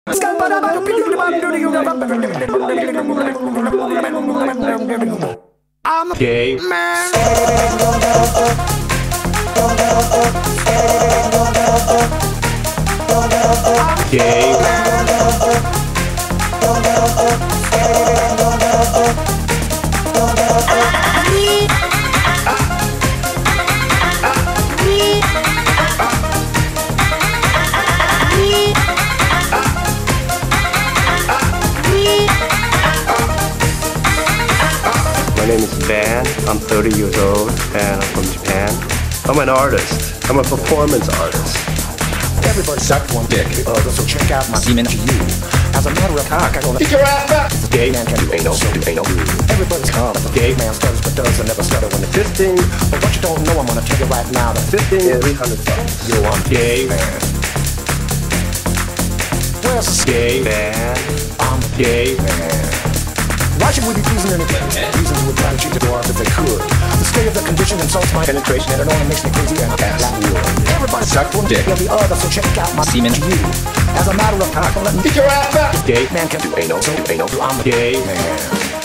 I'm a gay man. Gay man. My name is Van, I'm 30 years old and I'm from Japan. I'm an artist, I'm a performance artist. Everybody suck one dick, so check out my semen to you. As a matter of fact, I gonna kick your ass back. Gay Man can do anal, so do anal. Everybody's calm, but the Gay man stutters but does and never stutter when it's fisting. But what you don't know, I'm gonna tell you right now. The Fisting is $300. yo, I'm Gay man. Where's the Gay Van, I'm gay man. Why should we be pleasing anything? Reasons would try to cheat the door if they could. The state of the condition insults my penetration and it only makes me crazy and I pass that wood. Everybody suck one dick. The other, so check out my semen to you. As a matter of fact, let me kick your ass back. Gay Man can do anal, so do anal. I'm a Gay man.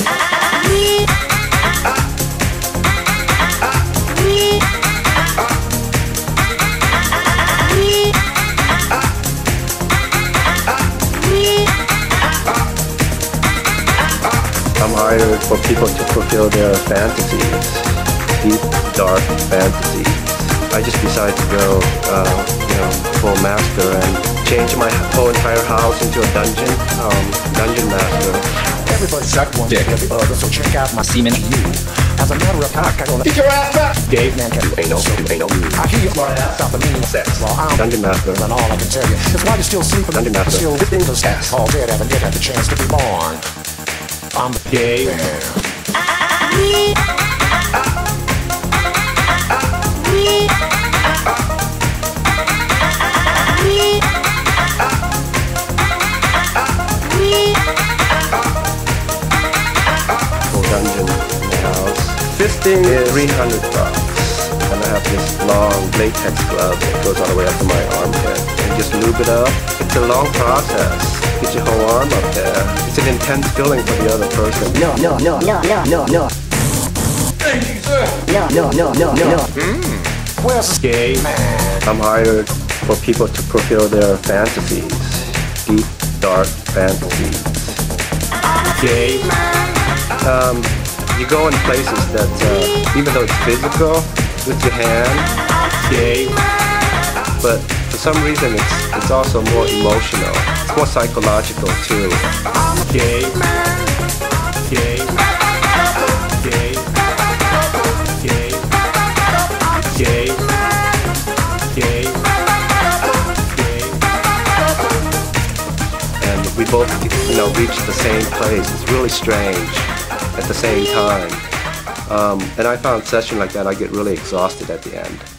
I'm hired for people to fulfill their fantasies, deep, dark fantasies. I just decided to go, full master and change my whole entire house into a dungeon, dungeon master. Everybody suck one dick. The other, so check out my semen to you. As a matter of fact, I gonna kick your ass back. Gay Man can do anal, so do anal. I hear you fly out the meaning of sex. Well, I'm dungeon master. and all I can tell you is why you're still sleeping. Dungeon master. Still with those ass. All dead haven't yet had the chance to be born. I'm the Gay man. full dungeon in the house. Fisting is $300. And I have this long latex glove that goes all the way up to my armpit. And just lube it up. It's a long process. Get your whole arm up there. It's an intense feeling for the other person. No. Thank you, sir. No. Where's the Gay man? I'm hired for people to fulfill their fantasies. Deep, dark fantasies. Gay. You go in places that, even though it's physical, with your hand, gay, but for some reason it's also more emotional. It's more psychological too. Gay. Gay. Gay. Gay. Gay. Gay. Gay. And we both, reach the same place. It's really strange at the same time. And I found a session like that, I get really exhausted at the end.